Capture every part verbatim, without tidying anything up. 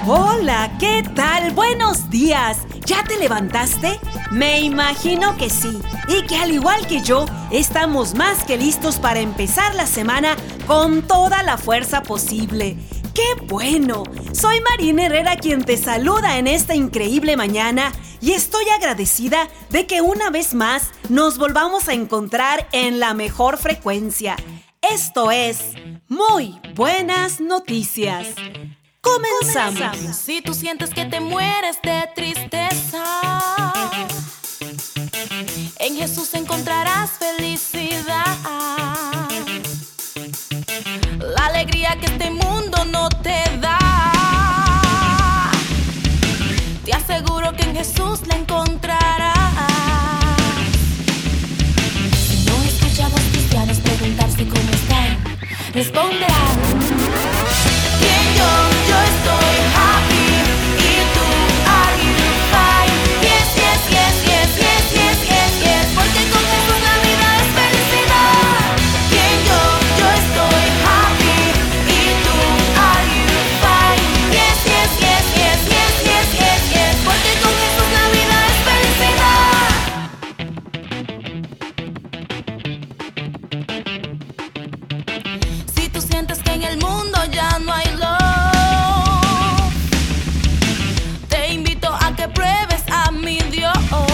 Hola, ¿qué tal? Buenos días. ¿Ya te levantaste? Me imagino que sí. Y que al igual que yo, estamos más que listos para empezar la semana con toda la fuerza posible. ¡Qué bueno! Soy Marina Herrera quien te saluda en esta increíble mañana y estoy agradecida de que una vez más nos volvamos a encontrar en la mejor frecuencia. Esto es Muy Buenas Noticias. Comenzamos. Comenzamos. Si tú sientes que te mueres de tristeza, en Jesús encontrarás felicidad. La alegría que este mundo no te da, te aseguro que en Jesús la encontrarás. Si no escuchas a los cristianos preguntarse cómo están, responderán: ¿quién yo? Yo estoy happy. ¿Y tú? Are you fine? Yes, yes, yes, yes, yes, yes, yes, yes. Porque con Jesús la vida es felicidad. ¿Quién yo? Yo estoy happy. ¿Y tú? Are you fine? Yes, yes, yes, yes, yes, yes, yes, yes. Porque con Jesús la vida es felicidad. Si tú sientes que en el mundo ya no hay love, pruebes a mi Dios.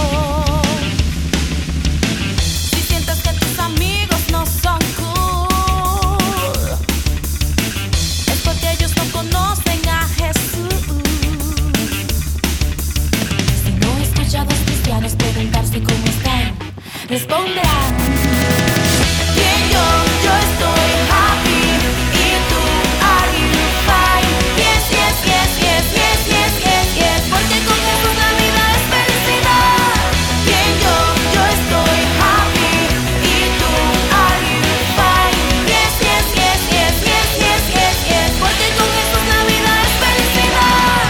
Si sientes que tus amigos no son cool, es porque ellos no conocen a Jesús. Si no escuchas a los cristianos preguntarse cómo están, responderán: ¿quién yo? Yo estoy happy. ¿Y tú? Are you fine? Yes, yes, yes, yes, yes, yes, yes, yes. Porque con Jesús la vida es felicidad. ¿Quién yo? Yo estoy happy. ¿Y tú? Are you fine? Yes, yes, yes, yes, yes, yes, yes, yes. Porque con Jesús la vida es felicidad.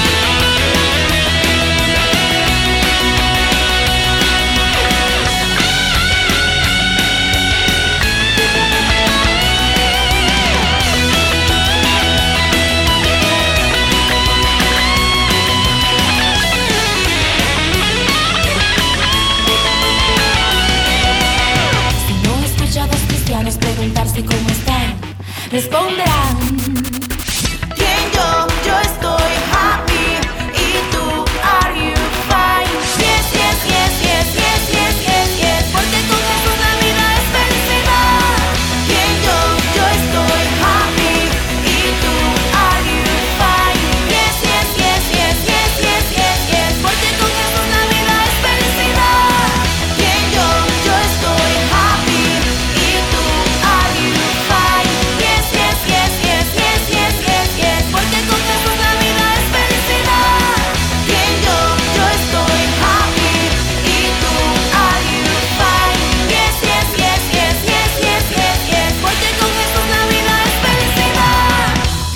Preguntarse cómo están, responderán: ¿quién yo? Yo estoy happy. ¿Y tú? Are you fine? Yes, yes, yes, yes, yes, yes, yes, yes. Porque con Jesús la vida es felicidad. ¿Quién yo? Yo estoy happy. ¿Y tú? Are you fine? Yes, yes, yes, yes, yes, yes, yes, yes. Porque con Jesús la vida es felicidad. ¿Quién yo? Yo estoy happy. ¿Y tú? Are you fine? Yes, yes, yes, yes, yes, yes, yes, yes. Porque con Jesús la vida es felicidad. ¿Quién yo? Yo estoy happy. ¿Y tú? Are you fine? Yes, yes, yes, yes, yes, yes, yes, yes. Porque con Jesús la vida es felicidad.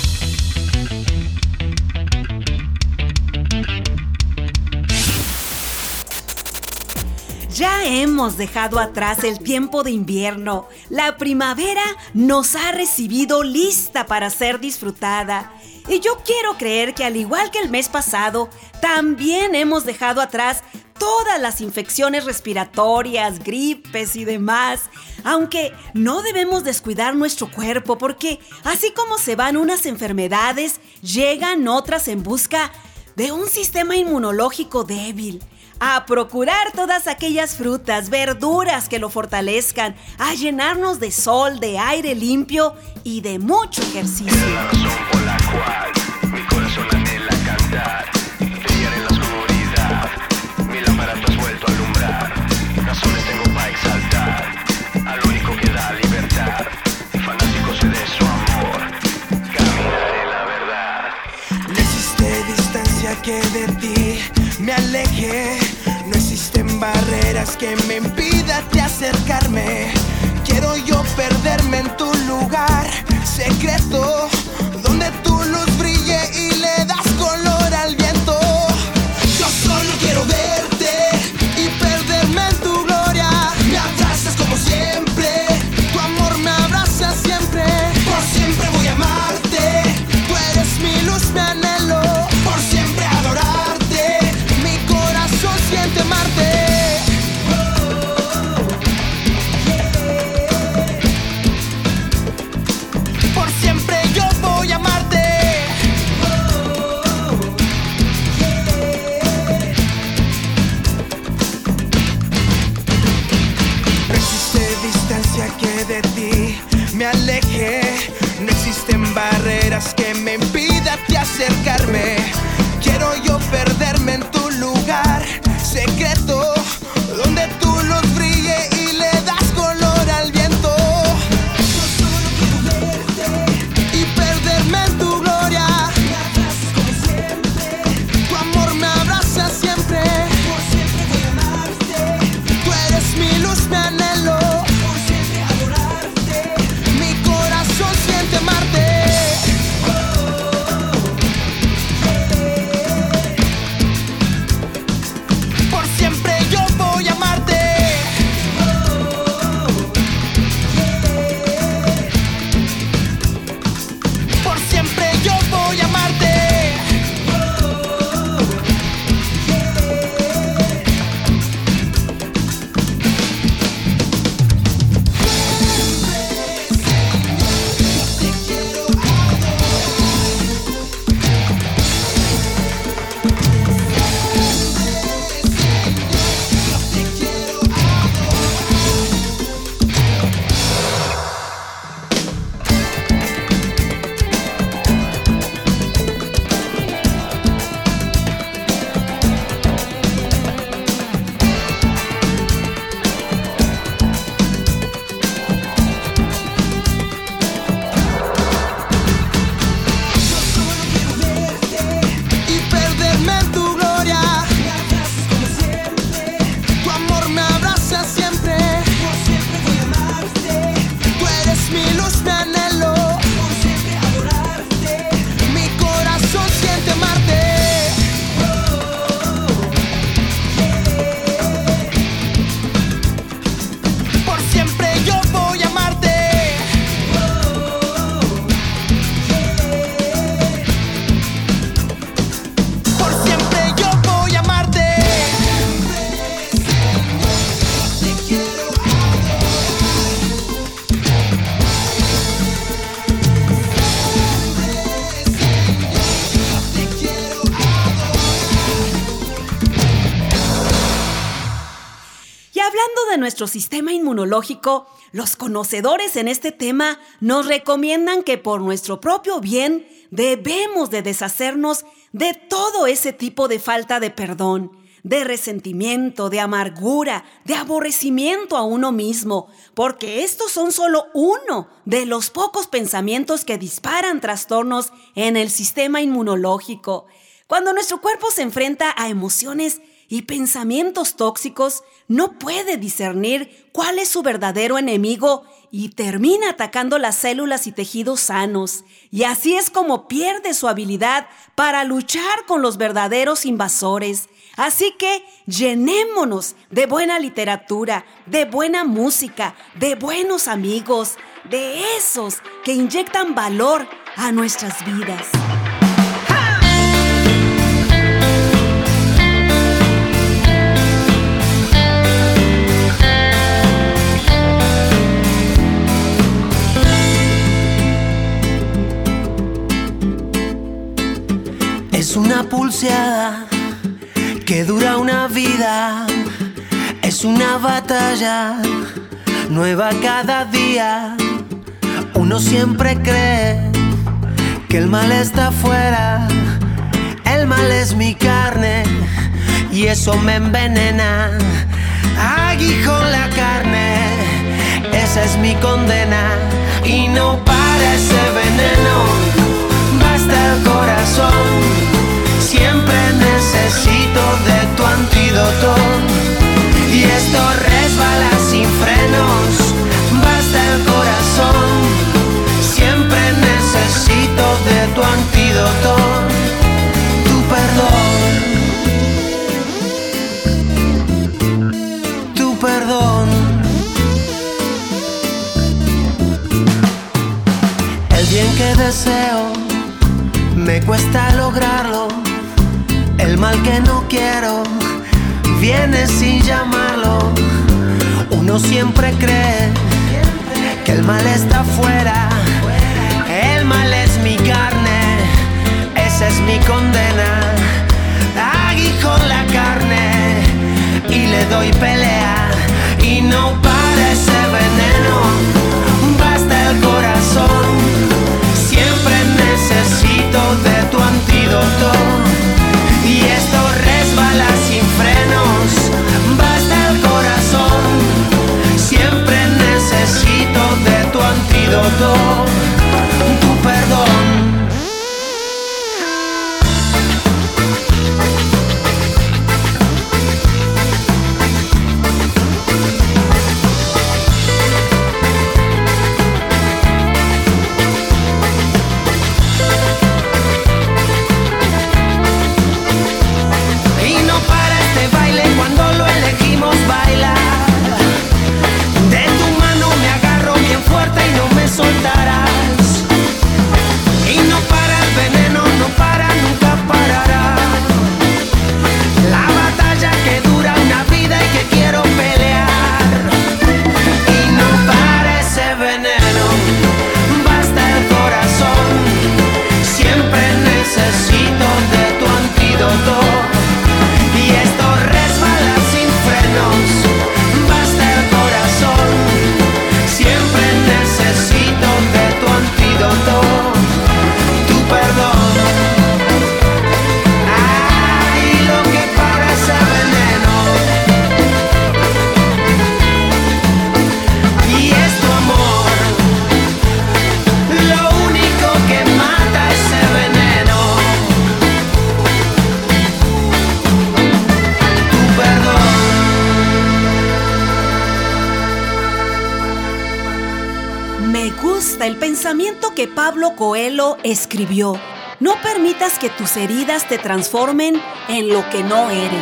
Ya hemos dejado atrás el tiempo de invierno. La primavera nos ha recibido lista para ser disfrutada. Y yo quiero creer que al igual que el mes pasado, también hemos dejado atrás todas las infecciones respiratorias, gripes y demás. Aunque no debemos descuidar nuestro cuerpo porque así como se van unas enfermedades, llegan otras en busca de un sistema inmunológico débil. A procurar todas aquellas frutas, verduras que lo fortalezcan, a llenarnos de sol, de aire limpio y de mucho ejercicio. Es la razón por la cual mi corazón anhela cantar, brillar en la oscuridad, mi lámpara tú has vuelto a alumbrar, razones tengo para exaltar, al único que da libertad, fanático sé de su amor, caminaré la verdad. No existe distancia que de ti me aleje, no existen barreras que me impidan de acercarme. Quiero yo perderme en tu lugar secreto, donde tu luz brille y le das color al viento. Yo solo quiero verte y perderme en tu gloria. Me abrazas como siempre, tu amor me abraza siempre. Por siempre voy a amarte, tú eres mi luz, mi anhelo. de nuestro sistema inmunológico, los conocedores en este tema nos recomiendan que por nuestro propio bien debemos de deshacernos de todo ese tipo de falta de perdón, de resentimiento, de amargura, de aborrecimiento a uno mismo, porque estos son solo uno de los pocos pensamientos que disparan trastornos en el sistema inmunológico. Cuando nuestro cuerpo se enfrenta a emociones y pensamientos tóxicos, no puede discernir cuál es su verdadero enemigo y termina atacando las células y tejidos sanos. Y así es como pierde su habilidad para luchar con los verdaderos invasores. Así que llenémonos de buena literatura, de buena música, de buenos amigos, de esos que inyectan valor a nuestras vidas. Es una pulseada que dura una vida, es una batalla nueva cada día. Uno siempre cree que el mal está afuera, el mal es mi carne y eso me envenena. Aguijón la carne, esa es mi condena y no para ese veneno, basta el corazón. Siempre necesito de tu antídoto y esto resbala sin frenos, basta el corazón. Siempre necesito de tu antídoto, tu perdón, tu perdón. El bien que deseo me cuesta lograrlo. El mal que no quiero viene sin llamarlo. Uno siempre cree que el mal está afuera, el mal es mi carne, esa es mi condena. Aguijón la carne y le doy pelea y no para ese veneno, basta el corazón. Siempre necesito de tu antídoto y esto resbala sin frenos, basta el corazón. Siempre necesito de tu antídoto, tu perdón. El pensamiento que Pablo Coelho escribió: no permitas que tus heridas te transformen en lo que no eres.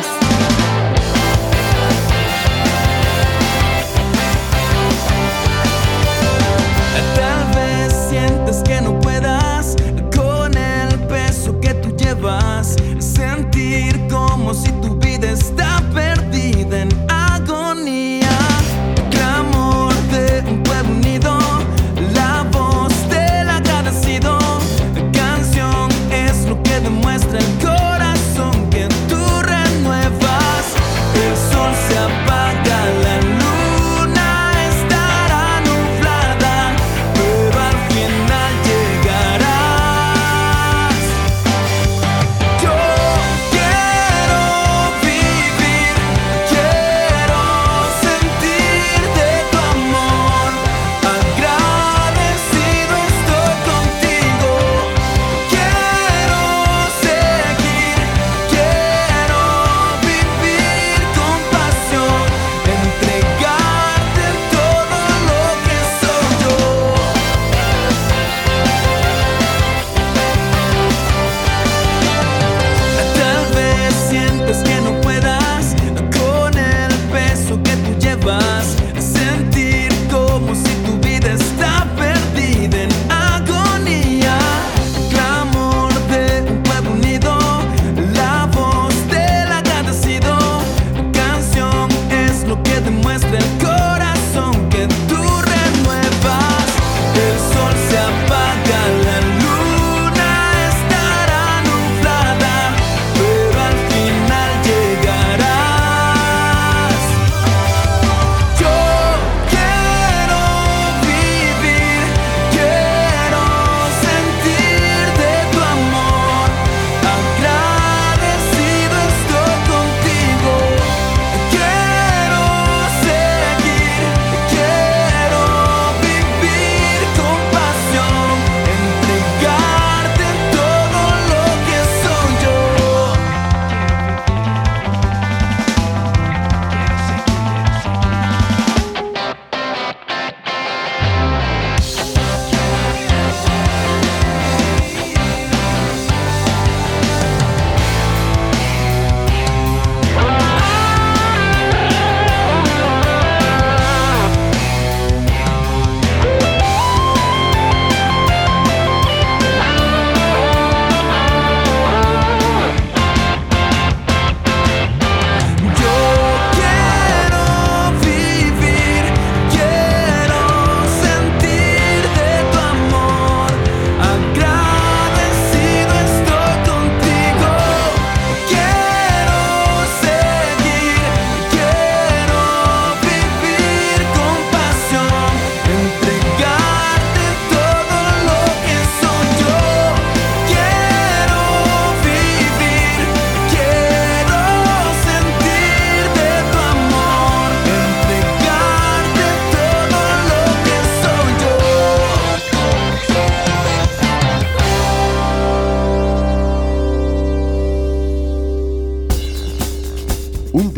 Tal vez sientes que no puedas con el peso que tú llevas, sentir como si tu vida está perdida en agonía. Clamor de un pueblo unido, la voz del agradecido, canción es lo que demuestra el corazón que tú renuevas. El sol se apaga, la luz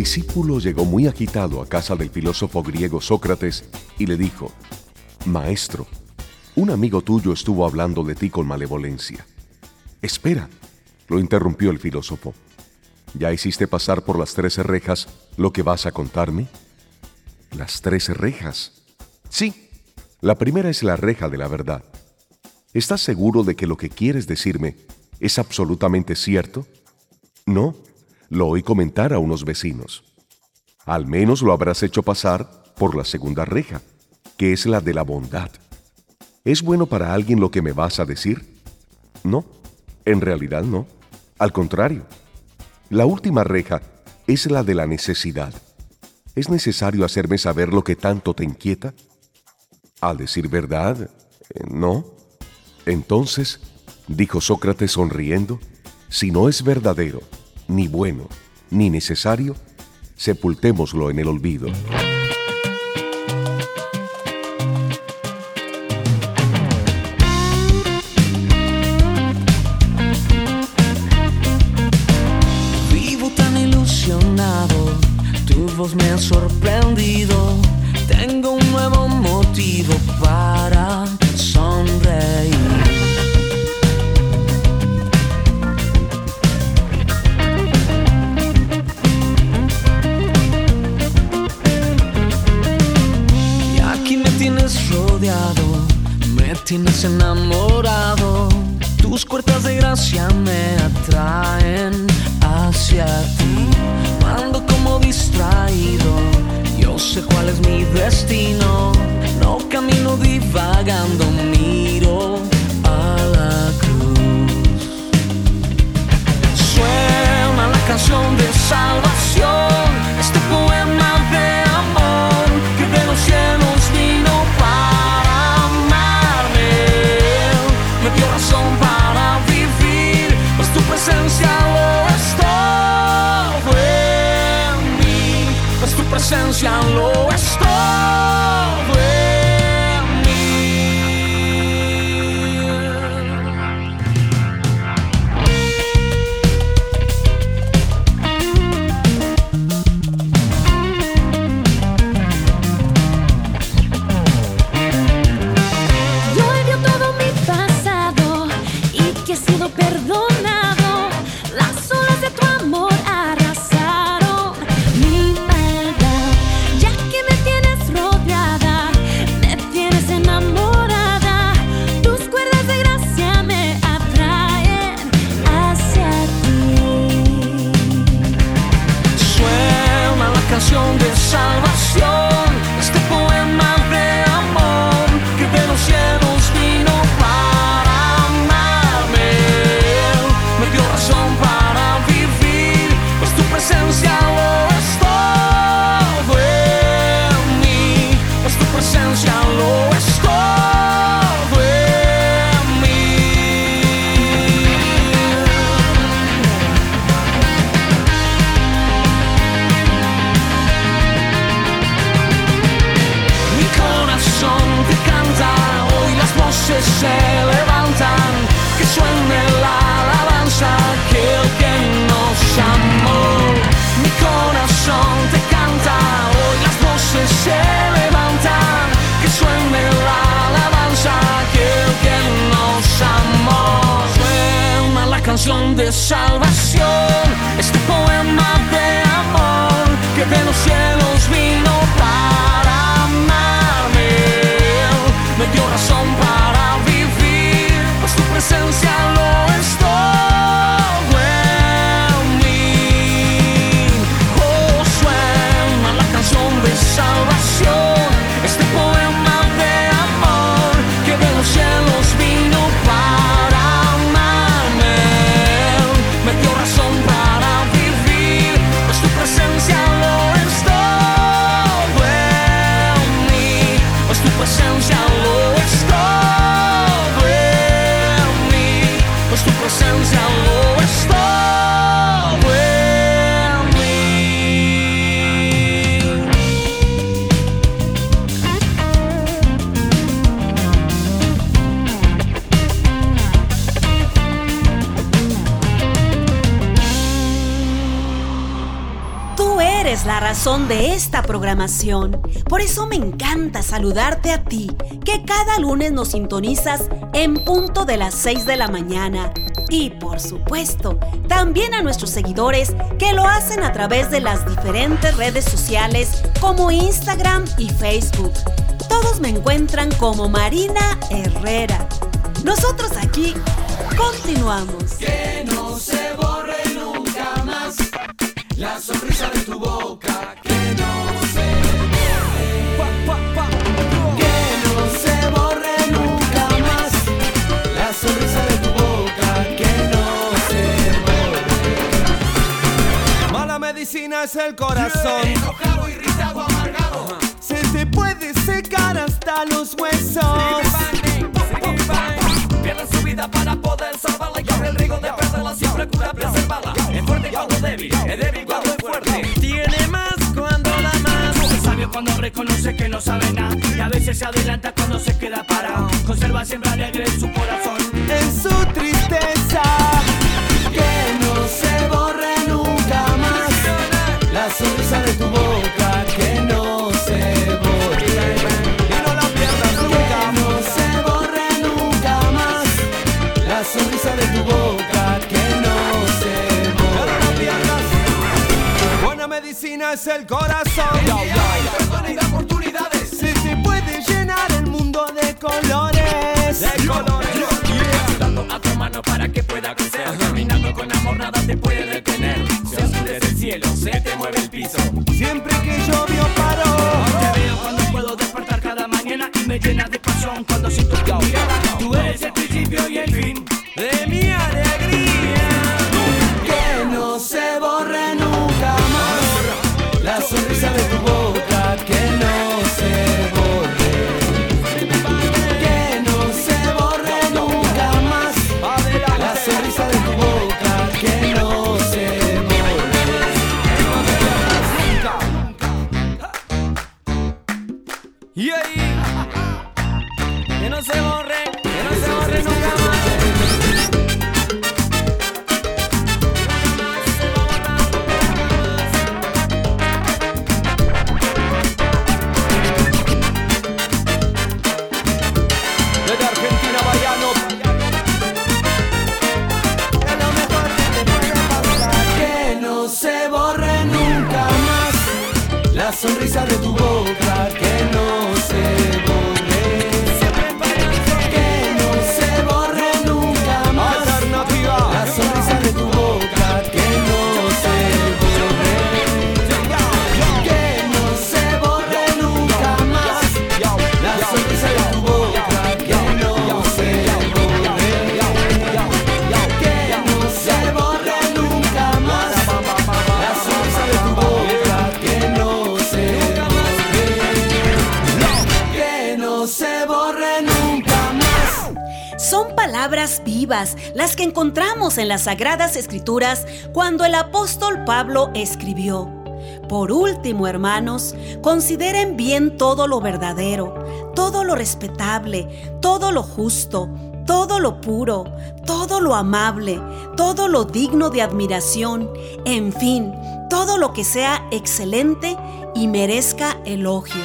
discípulo llegó muy agitado a casa del filósofo griego Sócrates y le dijo: Maestro, un amigo tuyo estuvo hablando de ti con malevolencia. Espera, lo interrumpió el filósofo. ¿Ya hiciste pasar por las trece rejas lo que vas a contarme? ¿Las trece rejas? Sí, la primera es la reja de la verdad. ¿Estás seguro de que lo que quieres decirme es absolutamente cierto? No, lo oí comentar a unos vecinos. Al menos lo habrás hecho pasar por la segunda reja, que es la de la bondad. ¿Es bueno para alguien lo que me vas a decir? No, en realidad no. Al contrario. La última reja es la de la necesidad. ¿Es necesario hacerme saber lo que tanto te inquieta? Al decir verdad, eh, no. Entonces, dijo Sócrates sonriendo, si no es verdadero, ni bueno, ni necesario, sepultémoslo en el olvido. Vivo tan ilusionado, tu voz me ha sorprendido. Tengo un nuevo motivo para sonreír. Y aquí me tienes rodeado, me tienes enamorado. Tus cuerdas de gracia me atraen hacia ti. Ando como distraído, yo sé cuál es mi destino. No camino divagando, miro a la cruz. Suena la canción de salvación, este poema de amor que de los cielos vino para amarme. Me dio razón para vivir, pues tu presencia lo es todo en mí. Pues tu presencia lo es todo en mí. Yo odio todo mi pasado y que he sido perdonado. Las olas de tu amor arrasaron mi maldad. Ya que me tienes rodeada, me tienes enamorada. Tus cuerdas de gracia me atraen hacia ti. Suena la canción de salvación, este poema de amor que de los cielos vino para amarme. Me dio razón para vivir, pues tu presencia lo es todo en mí. Pues tu presencia lo es todo en mí. Mi corazón te canta, hoy las voces se levantan, que suene la alabanza aquel que nos amó. Mi corazón te canta, hoy las voces se levantan, que suene la alabanza aquel que nos amó. Suena la canción de salvación, este poema de amor que de los cielos vino para amarme. Me dio razón para vivir, pues tu presencia lo es todo en mí. Oh, suena la canción de salvación, este poema de amor que de los cielos vino para amarme. Me dio razón para vivir, pues tu presencia lo es todo en mí. Pues tu presencia lo es todo en mí. la razón de esta programación. Por eso me encanta saludarte a ti, que cada lunes nos sintonizas en punto de las seis de la mañana. Y por supuesto, también a nuestros seguidores que lo hacen a través de las diferentes redes sociales como Instagram y Facebook. Todos me encuentran como Marina Herrera. Nosotros aquí continuamos. Que no se borre nunca más la sonrisa de tu boca. Que no se borre. Que no se borre nunca más la sonrisa de tu boca. Que no se borre. Mala medicina es el corazón. Enojado, irritado, amargado. Se te puede secar hasta los huesos. Pierde su vida para poder salvarla. Y ahora el riesgo de perderla siempre cura preservarla. Es fuerte cuando débil, es débil cuando es fuerte. Tiene más cuando da más. Es sabio cuando reconoce que no sabe nada. Y a veces se adelanta cuando se queda parado. Conserva siempre alegre en su corazón, en su tristeza. Que no se borre nunca más la sonrisa de tu boca. Que no se borre. Y no la pierdas nunca. Que no se borre nunca más la sonrisa de tu boca. Que no se borre. No la pierdas. Buena medicina es el corazón. Perdona y da oportunidades. Se te puede llenar el mundo de colores. De colores. Ayudando a tu mano para que pueda crecer. Caminando con amor nada te puede detener. Se oscurece el cielo, se te mueve el piso. Siempre que llovió paró. Te veo cuando puedo despertar cada mañana y me llena de pasión cuando siento tu mirada. Tú eres el principio y el fin de mi alegría. Que no se borre nunca más la sonrisa de tu boca. Que no se borre. Que no se borre nunca más la sonrisa de tu boca. Que no se borre. Y ahí, que no se borre, que no se borre nunca más. Desde Argentina, Bayano. Es lo mejor que te puede pasar. Que no se borre nunca más la sonrisa de tu boca. Que no se borre. Que no se borre nunca más la sonrisa de tu boca. Que no se borre. Que no se borre nunca más la sonrisa de tu boca. Que no se borre. Que no se borre nunca más la sonrisa de tu boca. Que no se borre. Que no se borre nunca más. Son palabras vivas las que encontramos en las Sagradas Escrituras cuando el apóstol Pablo escribió: Por último, hermanos, consideren bien todo lo verdadero, todo lo respetable, todo lo justo, todo lo puro, todo lo amable, todo lo digno de admiración, en fin, todo lo que sea excelente y merezca elogio.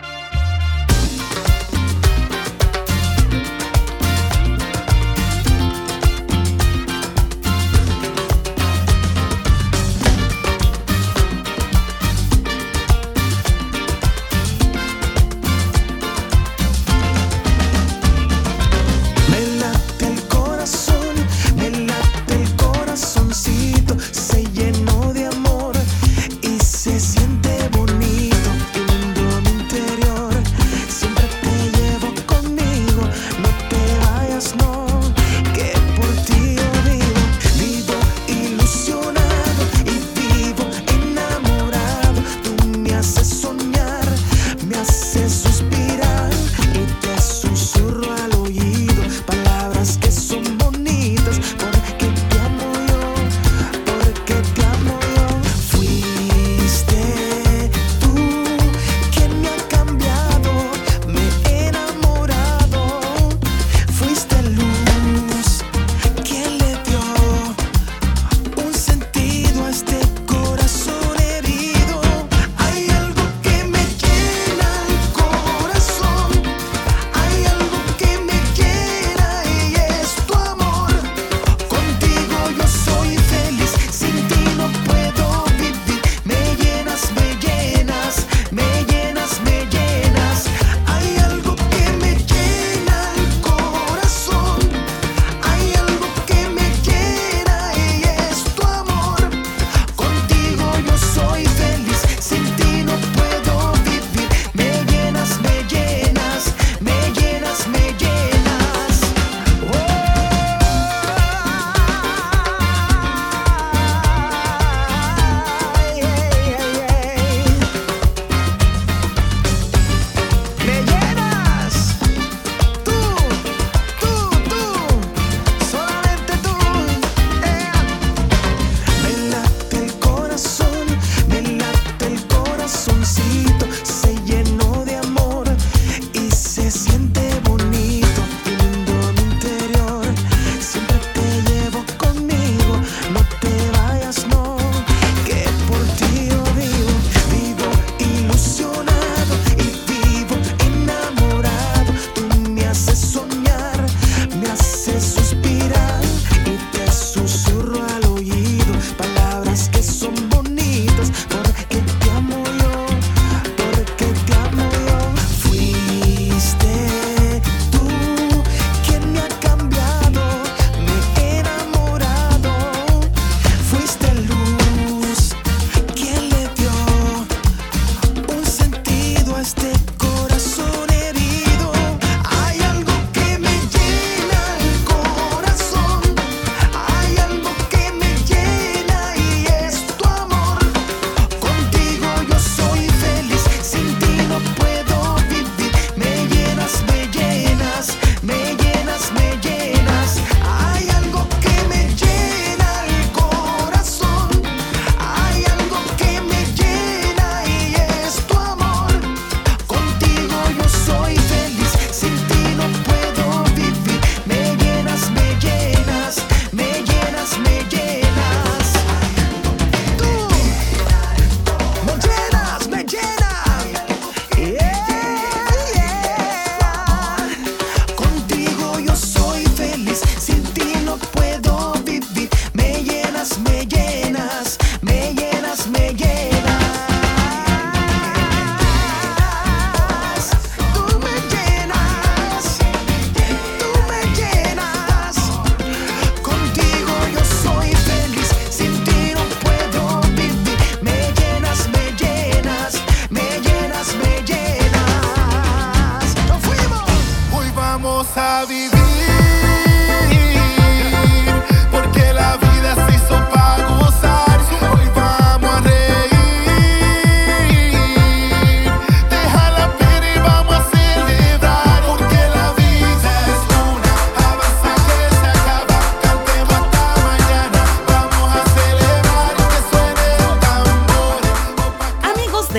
Me late el corazón, me late el corazoncito, se llenó de amor y se siente bonito. El mundo me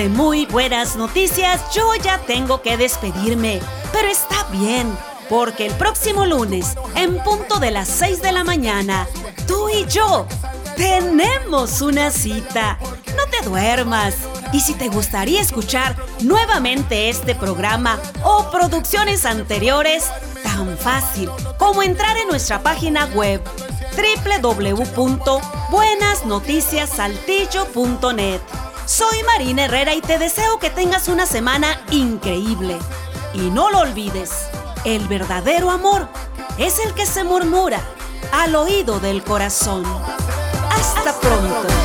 de muy buenas noticias, yo ya tengo que despedirme. Pero está bien, porque el próximo lunes, en punto de las seis de la mañana, tú y yo tenemos una cita. No te duermas. Y si te gustaría escuchar nuevamente este programa o producciones anteriores, tan fácil como entrar en nuestra página web doble u doble u doble u punto buenas noticias saltillo punto net. Soy Marina Herrera y te deseo que tengas una semana increíble. Y no lo olvides, el verdadero amor es el que se murmura al oído del corazón. Hasta pronto.